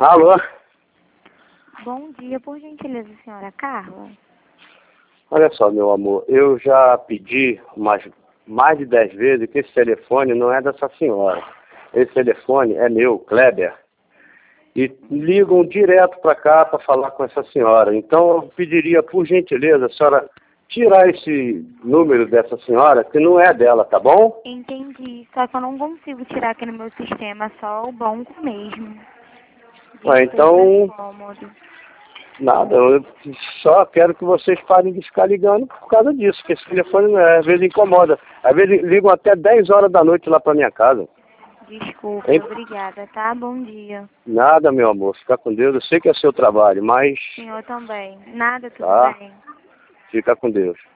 Alô? Bom dia, por gentileza, senhora Carla. Olha só, meu amor, eu já pedi mais de 10 vezes que esse telefone não é dessa senhora. Esse telefone é meu, Kleber. E ligam direto para cá para falar com essa senhora. Então eu pediria, por gentileza, a senhora tirar esse número dessa senhora, que não é dela, tá bom? Entendi, só que eu não consigo tirar aqui no meu sistema, só o banco mesmo. Ué, então, Incômodo. nada, eu só quero que vocês parem de ficar ligando por causa disso, que esse telefone às vezes incomoda. Às vezes ligam até 10 horas da noite lá para minha casa. Desculpa, Hein? obrigada, tá? Bom dia. Nada, meu amor, fica com Deus. Eu sei que é seu trabalho, mas Senhor também. Nada, tudo tá, bem. fica com Deus.